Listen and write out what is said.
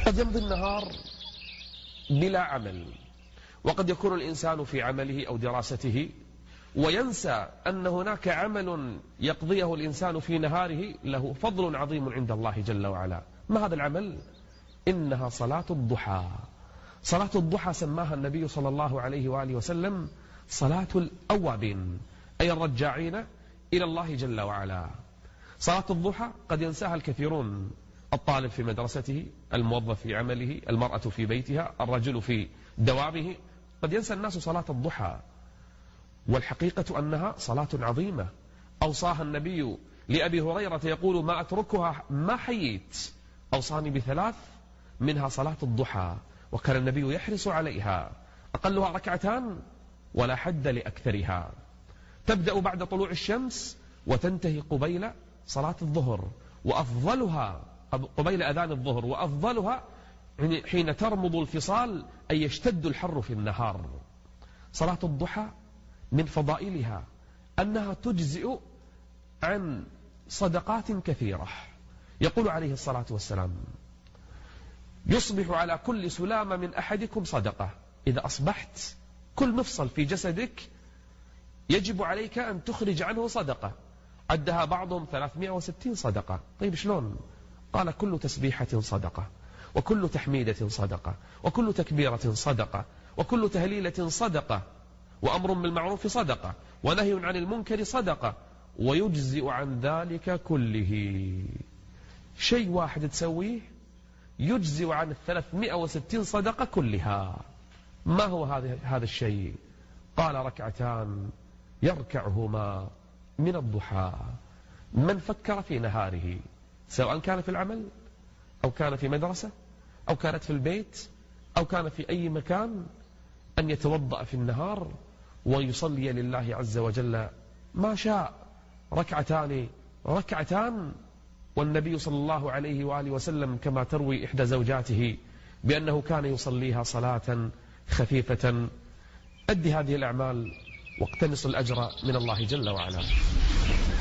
قد يمضي النهار بلا عمل، وقد يكون الإنسان في عمله أو دراسته وينسى أن هناك عمل يقضيه الإنسان في نهاره له فضل عظيم عند الله جل وعلا. ما هذا العمل؟ إنها صلاة الضحى. صلاة الضحى سماها النبي صلى الله عليه وآله وسلم صلاة الأوابين، أي الرجاعين إلى الله جل وعلا. صلاة الضحى قد ينساها الكثيرون، الطالب في مدرسته، الموظف في عمله، المرأة في بيتها، الرجل في دوامه، قد ينسى الناس صلاة الضحى، والحقيقة أنها صلاة عظيمة أوصاها النبي لأبي هريرة يقول: ما أتركها ما حييت. أوصاني بثلاث، منها صلاة الضحى، وكان النبي يحرص عليها، أقلها ركعتان ولا حد لأكثرها. تبدأ بعد طلوع الشمس وتنتهي قبيل صلاة الظهر، وأفضلها قبيل أذان الظهر، وأفضلها حين ترمض الفصال أي يشتد الحر في النهار. صلاة الضحى من فضائلها أنها تجزئ عن صدقات كثيرة. يقول عليه الصلاة والسلام: يصبح على كل سلامة من أحدكم صدقة. إذا أصبحت كل مفصل في جسدك يجب عليك أن تخرج عنه صدقة. عدها بعضهم 360 صدقة. طيب شلون؟ قال: كل تسبيحة صدقة، وكل تحميدة صدقة، وكل تكبيرة صدقة، وكل تهليلة صدقة، وأمر بالمعروف صدقة، ونهي عن المنكر صدقة، ويجزئ عن ذلك كله. شيء واحد تسويه يجزئ عن 360 صدقة كلها. ما هو هذا الشيء؟ قال: ركعتان يركعهما من الضحى. من فكر في نهاره، سواء كان في العمل أو كان في مدرسة أو كانت في البيت أو كان في أي مكان، أن يتوضأ في النهار ويصلي لله عز وجل ما شاء، ركعتان. والنبي صلى الله عليه وآله وسلم كما تروي إحدى زوجاته بأنه كان يصليها صلاة خفيفة. أدي هذه الأعمال واقتنص الأجر من الله جل وعلا.